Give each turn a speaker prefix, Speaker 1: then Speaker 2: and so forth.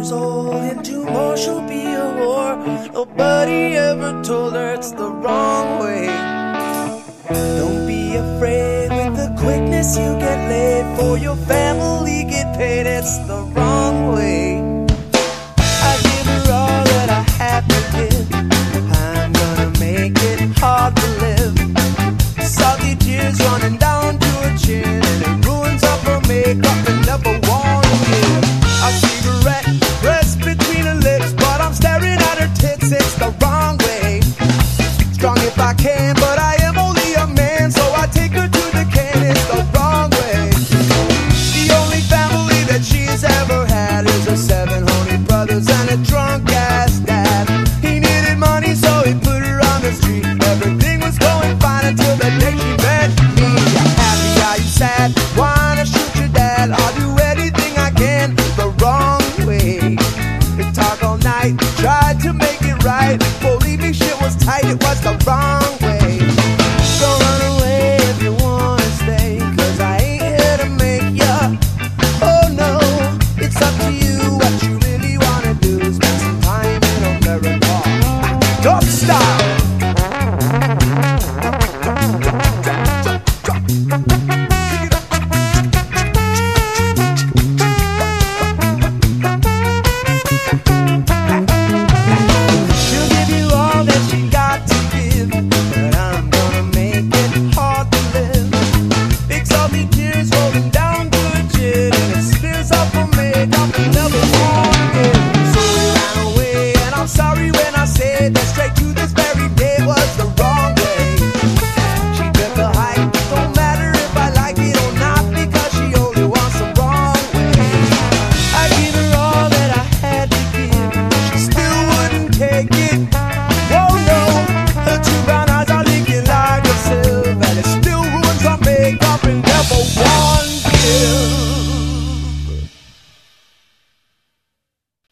Speaker 1: years old, and tomorrow she'll be a whore. Nobody ever told her it's the wrong way. Don't be afraid with the quickness you get laid. For your family get paid, it's the wrong way. I give her all that I have to give. I'm gonna make it hard to live. Salty tears running down to her chin, and it ruins up her makeup and never wanna give. A cigarette pressed between her lips, but I'm staring at her tits, it's the wrong way. Strong if I can, but I am only a man, so I take her to the can, it's the wrong way. The only family that she's ever had is her 7 honey brothers and a drunk ass dad. He needed money, so he put her on the street. Everything was going fine until the day she met me. Happy, are you sad? Wanna shoot your dad? I'll do anything I can the wrong way. They talk all night, tried to make it right. Believe me, shit was tight, it was the wrong